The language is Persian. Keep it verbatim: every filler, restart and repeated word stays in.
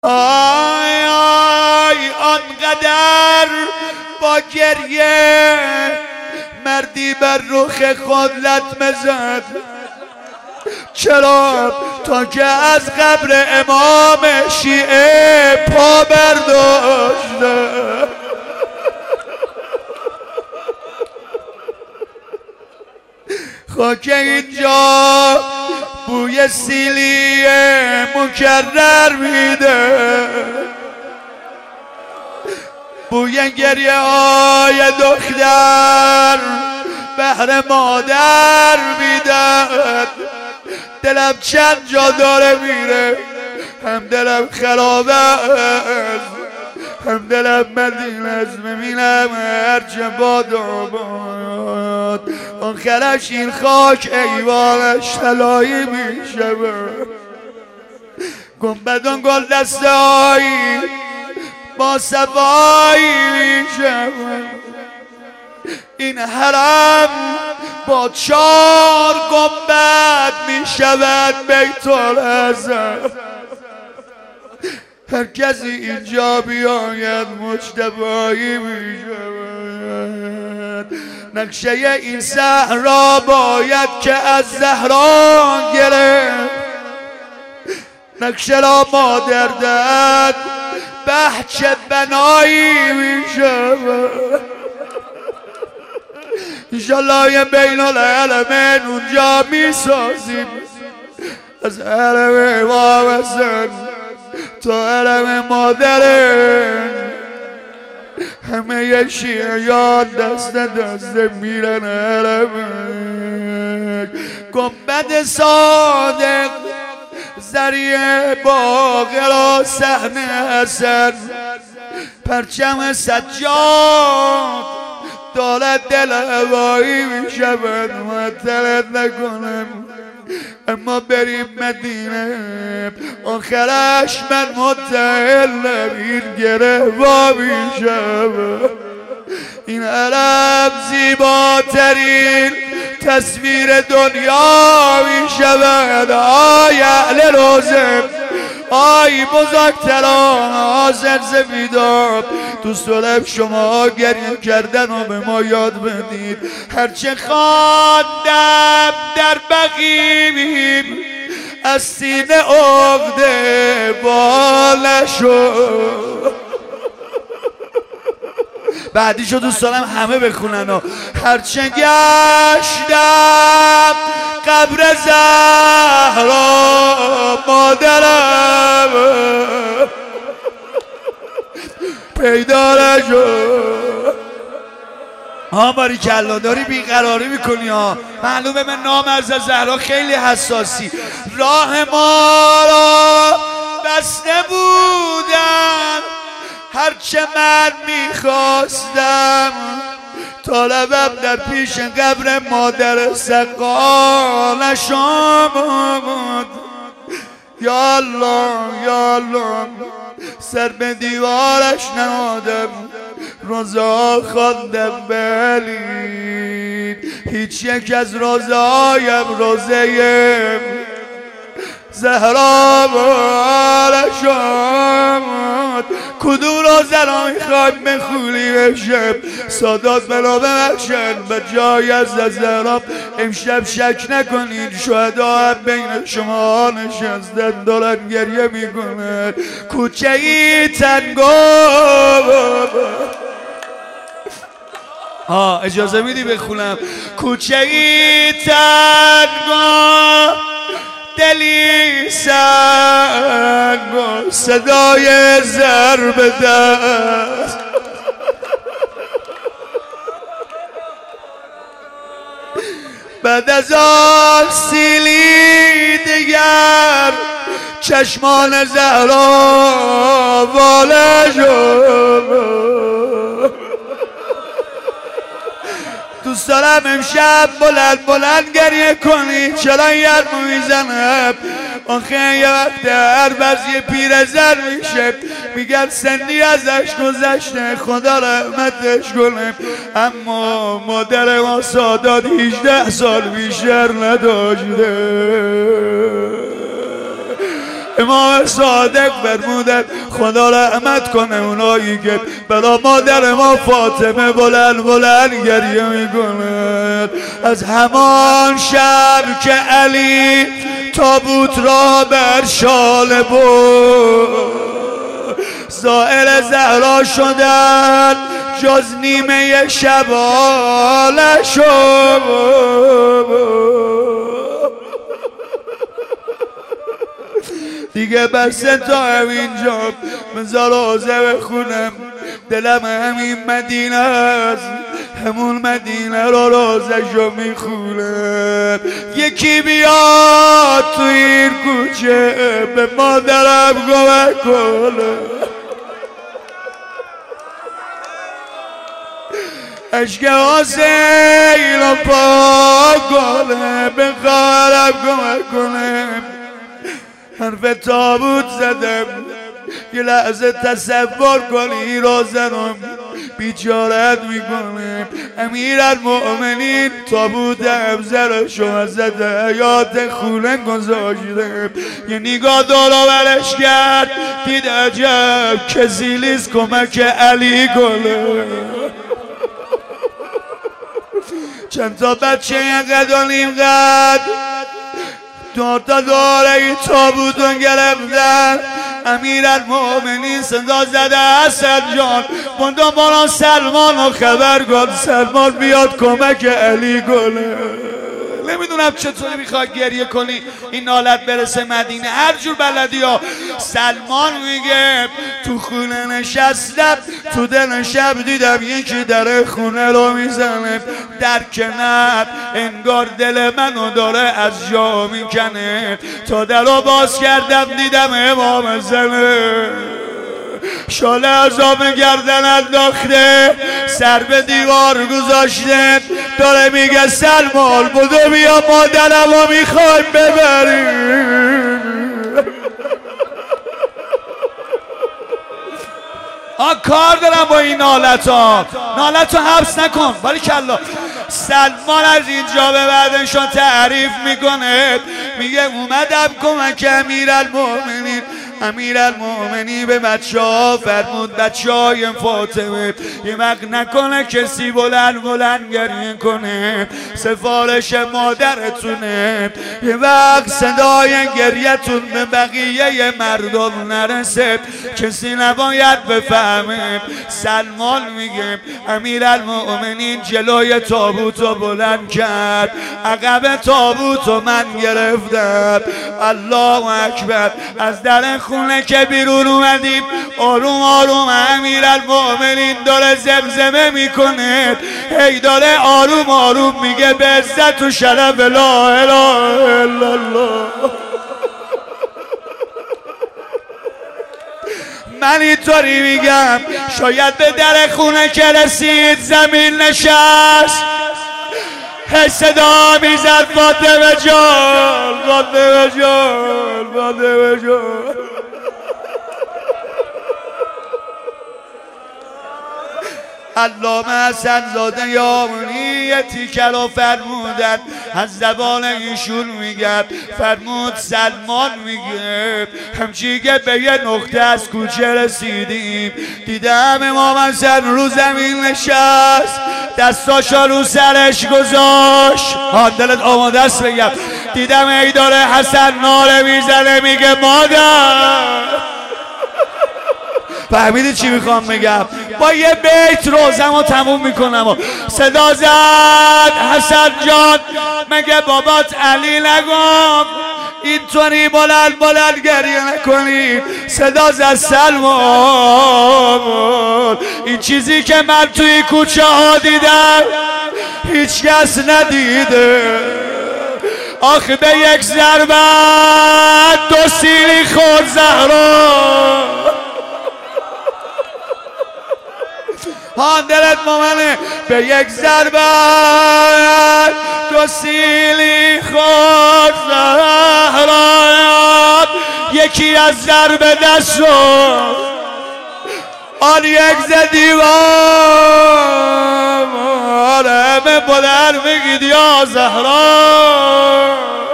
آی آی آنقدر با گریه مردی بر رخ خود لطمه زد. چرا؟ تا که از قبر امام شیعه پا برداشته. خاک اینجا بوی سیلی مکرر میده، بوی گریه های دختر بهر مادر میدد. دلم چند جا داره میره، هم دلم خرابه است، هم دلم مدین است. ببینم هرچه باد آباد آخرش این خاک ایوانش طلایی میشه. گنبدان گل دسته هایی با صفایی میشه. این حرم با چار گنبد میشود بیت العظم. هر کسی اینجا بیاید مجتبایی میشود. نقشه این صحرا باید که از زهرا گرفت. نقشه را ما دردد بهچه بنایی میشود. انشالله یه بین العالمین اونجا میسازیم، از حرم امام حسن تا حرم مادره. همه یه شیعیان دست دست میرن حرم. گنبد صادق ذریعه باقر و صحن حسن، پرچم سجاد دارد دل هوایی میشود. معطلت نکنم اما بریم مدینه، آخرش من متعلم این گره وا میشود. این عرب زیباترین تصویر دنیا میشود. آی اهل روزه، آی بزرگتران حاضر زمیدان، دوست دارم شما گریه کردن رو به ما یاد بدید. هرچه خواندم در بقیم از سینه عقده بال شد. بعدیشو دوست دارم همه بخونن و هرچه گشتم قبر زهرا مادرم پیدا نشد. ها باری کلا داری بیقراری میکنی ها. معلومه من نام از زهرا خیلی حساسی. راه ما را بسته بودن هرچه من میخواستم، طالبم در پیش قبر مادر سقالش آمد. یا الله یا الله، سر به دیوارش نهادم، روزا خواندم بلید. هیچ یک از روزایم روزه زهرا بالش آمد. کدوم روزه را میخوایم بخونیم امشب؟ سادات بنا ببخشن به جای از زهرا. امشب شک نکنید شهدا هم بین شما نشستن دارن گریه میکنن. کوچه ای تنگو. ها اجازه میدی بخونم؟ کوچه ای تنگو دلی سنگ و صدای ضرب دست. بعد از آن سیلی دیگر چشمان زهرا واله شد. دوست دارم امشب بلند بلند گریه کنی. چرا یرمو میزنم؟ آخه یه وقت هر بعضی پیرزن میشه میگن سنی ازش گذشته خدا رحمتش کنه، اما مادر ما سادات هجده سال بیشتر نداشته. امام صادق فرمودن خدا رحمت کنه اونایی که برا مادر ما فاطمه بلند بلند گریه میکنن. از همان شب که علی تابوت را بر شال برد زائر زهرا شدن جز نیمه شباله شد. دیگه بس تا همینجا بذار آزه بخونم، دلم همین مدینه است، همون مدینه را رازشو میخونم. یکی بیاد تو این کوچه به مادرم کمک کنه، اشک حسین رو پاک کنه، به خواهرم کمک کنه. حرف تابوت زدم، یه لحظه تصور کنی رازنم بیچارت میکنه. امیرالمؤمنین تابوت افزرشو حضرت حیات خونه گذاشته، یه نگاه دورو برش کرد، دید عجب کسی نیست کمک علی کنه. چند تا بچه اینقدر و نیمقدر دو تا داره این تابوتون گرفتن. امیرالمؤمنین صدا زده حسن جان بندان باران سلمان رو خبر کن، سلمان بیاد کمک علی کنه. نمیدونم چطوری میخواد گریه کنی این نالت برسه مدینه، هر جور بلدی ها. سلمان میگه تو خونه نشستم، تو دل شب دیدم یکی در خونه رو میزنه، در کنار انگار دل منو داره از جا میکنه. تا در رو باز کردم دیدم امام زنه، شاله عذاب گردن انداخته، سر به دیوار گذاشته، داره میگه سلمان بدو بیا مادرم رو میخوایم ببریم. آ کار دارم با این نالت ها، نالت رو حبس نکن. ولی کلا سلمان از اینجا به بعدشون تعریف میکنه، میگه اومدم کمک امیرالمؤمنین. امیرالمؤمنین به بچه ها فرمود بچه های فاطمه یه وقت نکنه کسی بلند بلند گریه کنه، سفارش مادرتونه. یه وقت صدای گریه‌تون به بقیه مردم نرسه، کسی نباید بفهمه. سلمان میگه امیرالمؤمنین جلوی تابوت رو بلند کرد، عقب تابوت رو من گرفتم. الله اکبر. از در خونه که بیرون اومدیم آروم آروم امیرالمؤمنین داره زمزمه میکنه، هی داره آروم آروم میگه به عزت و شرف لا اله الا الله. من اینطوری میگم شاید به در خونه که رسید زمین نشست، هی صدا میزد فاطمه جان فاطمه جان فاطمه جان. علامه حسن زاده یامنی یه تیکه رو فرمودن، از زبان ایشون میگن، فرمود سلمان میگه همچی که به یه نقطه از کوچه رسیدیم دیدم امام حسن رو زمین نشست، دستاشا رو سرش گذاشت. ها دلت آماده است بگم، دیدم ای داره حسن ناله میزنه میگه مادر. فهمیدی چی میخوام بگم؟ با یه بیت روزم رو تموم میکنم. صدا زد حسن جان مگه بابات علی نگم اینطوری بلند بلند گریه نکنی. صدا زد سلمان این چیزی که من توی کوچه ها دیدم هیچ کس ندیده. آخه به یک ضربت دو سیلی خود زهرا. ها دلت مامنه به یک ضربت دو سیلی خود زهرا، یکی از ضربه دست رو آن یک زدیوار همه بلند بگید یا زهرا.